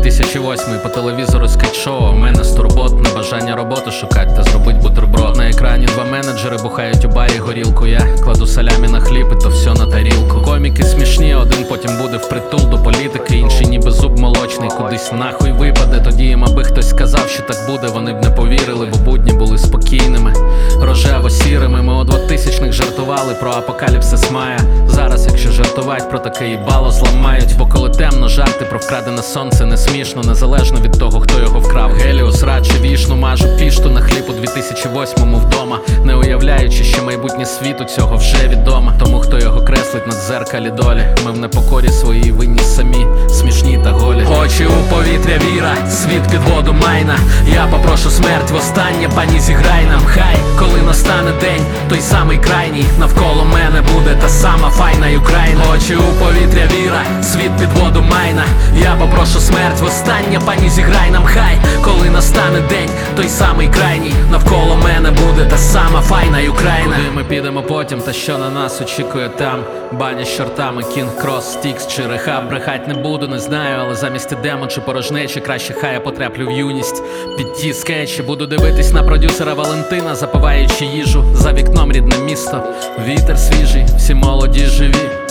2008 по телевізору скетч-шоу. У мене стурбот, бажання роботу шукать та зробить бутерброд. На екрані два менеджери бухають у барі горілку. Я кладу салямі на хліб і то все на тарілку. Коміки смішні, один потім буде впритул до політики, інший ніби зуб молочний кудись нахуй випаде. Тоді їм аби хтось сказав, що так буде, вони б не повірили, бо будні були спокійними, рожево-сірими. Ми у 2000-х жартували про апокаліпсис Майя. Зараз, якщо жартувать про таке їбало, зламають. Бо коли темно, жарти про вкрадене сонце не смішно, незалежно від того, хто його вкрав. Геліус, радше вішну, мажу пішту на хліб у 2008-му вдома, не уявляючи, що майбутнє світу цього вже відомо. Тому хто його креслить на дзеркалі долі, ми в непокорі своїй винні самі, смішні та голі. Очі у повітря віра, світ під воду майна. Я попрошу смерть востаннє, пані зіграй нам. Хай, коли настане день, той самий крайній, навколо мене буде та сама файна Україна. Очі у повітря віра, світ під воду майна. Я попрошу смерть востаннє, пані зіграй нам. Хай, коли настане день, той самий крайній, навколо мене буде та сама файна Україна. Куди ми підемо потім, та що на нас очікує там? Баня з чортами, Кінг Крос, Стікс чи Рехаб. Брехать не буду, не знаю, але замість ідемо чи порожнечі, краще хай я потраплю в юність. Під ті скетчі буду дивитись на продюсера Валентина, запиваючи їжу. За вікном рідне місто, вітер свіжий, всі молоді живі.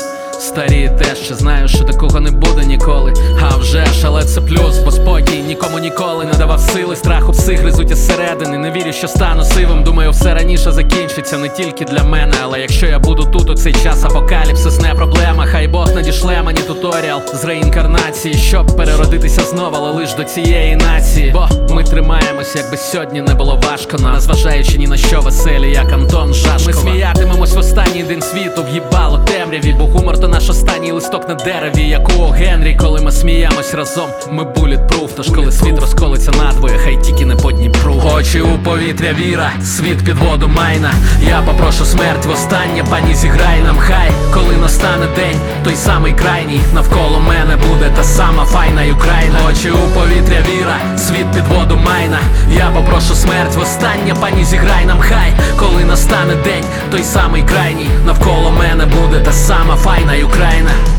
Старі теж, ще знаю, що такого не буде ніколи. А вже ж, але це плюс, бо спокій нікому ніколи не давав сили. Страху пси гризуть із середини, не вірю, що стану сивим. Думаю, все раніше закінчиться, не тільки для мене. Але якщо я буду тут у цей час, апокаліпсис не проблема. Хай Бог надішле мені туторіал з реінкарнації, щоб переродитися знову, але лиш до цієї нації. Бо ми тримаємось, якби сьогодні не було важко нам, незважаючи ні на що, веселі, як Антон Жашкова. Ми сміятимемось в останній день світу, в'їбало темряві, бо гумор то наш останній листок на дереві, як у Генрі. Коли ми сміємось разом, ми bulletproof. Тож коли світ розколиться надвоє, хай тільки не по Дніпру. Очі у повітря віра, світ під воду майна. Я попрошу смерть востаннє, пані зіграй нам. Хай, коли настане день, той самий крайній, навколо мене буде та сама файна Україна. Очі у повітря віра, світ під воду майна. Я попрошу смерть востаннє, пані зіграй нам. Хай, коли настане день, той самий крайній, навколо мене буде та сама файна Україна.